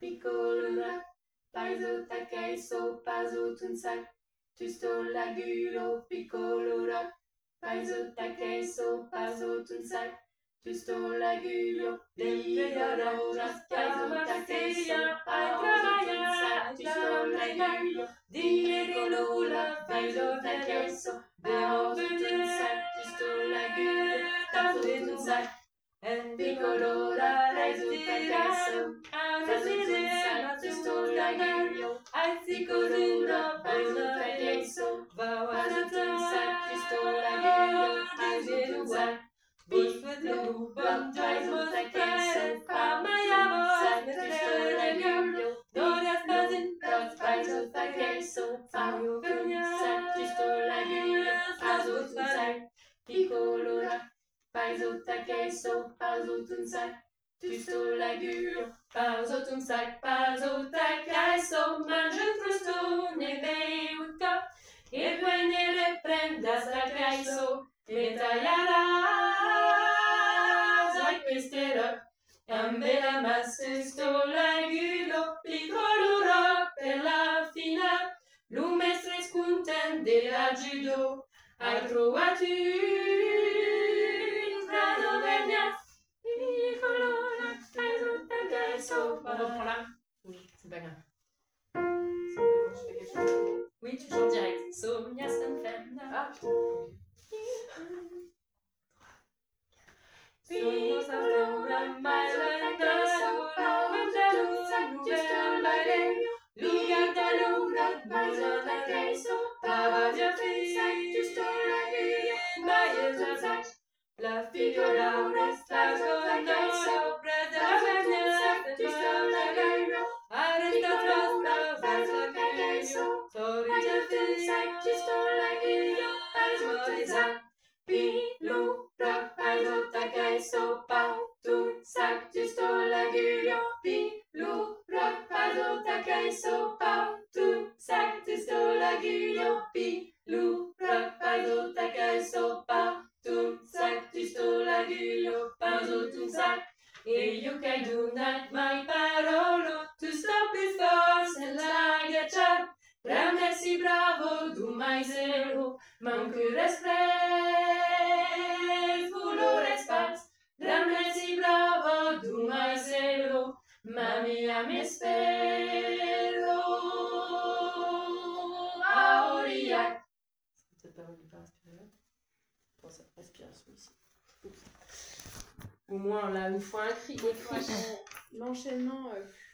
piccolo, paiso takaiso, paso tunsai, tusto lagulo, piccolo, paiso takaiso, paso tunsai, tusto lagulo, piccolo, paiso takaiso, paso tunsai, tusto lagulo, piccolo, paiso takaiso, paso tunsai, tusto lagulo, paso tunsai. Piccolo, paiso takaiso, paso tunsai, tusto lagulo, piccolo, paiso takaiso, paso tunsai, tusto lagulo, paso tunsai. Piccolo, paiso takaiso, paso tunsai, tusto lagulo, paiso takaiso, paso tunsai, tusto lagulo, paso tunsai. Piccolo, paiso takaiso, paso tunsai, tusto lagulo, paso tunsai, paso takaiso, mangia frusto neve utka, e poi ne riprenda takaiso, e tagliarà, sai quest'era, ambela massa sto lagulo, piccolo per la fina, l'umestre scontent della judo, hai trovato on reprend là. Oui, c'est pas grave. Je fais quelque chose. Oui, tu chantes direct. Somnia Stanfenda. Ah putain. Sono Stanfenda, Mailenda, Lugar da Lugar, Paisa da Queso, Pavadia Fi, Giusto la Guia, Baia Zac, La Figola, Resta Gondolo, Preda Venia, Giusto la Guia, Arresta Trasta, Paisa da Queso, Sorita Fi, Giusto la Guia, Paisa Zac, Pilu, Rock, Paisa da Queso, Pau, Tu, Sac, Giusto la Guia, Pilu, Rock, Paisa da Queso, Pau, Tu, Sac, Giusto la Guia, Pilu, Rock, Paisa da Queso, Pau, Tu, Sac, Giusto la Guia, Paisa, Tu, Sac. E io che non mai parolo, tu sto più forza la ghiaccia, grande si bravo, tu mai zero, manco respres, fulore spaz, grande si bravo, tu mai zero, ma mia mi spero, a Aurillac. C'est peut-être pas mal de pas respirer. Bon, ça respire celui-ci. Au moins, là, une fois un cri. L'enchaînement,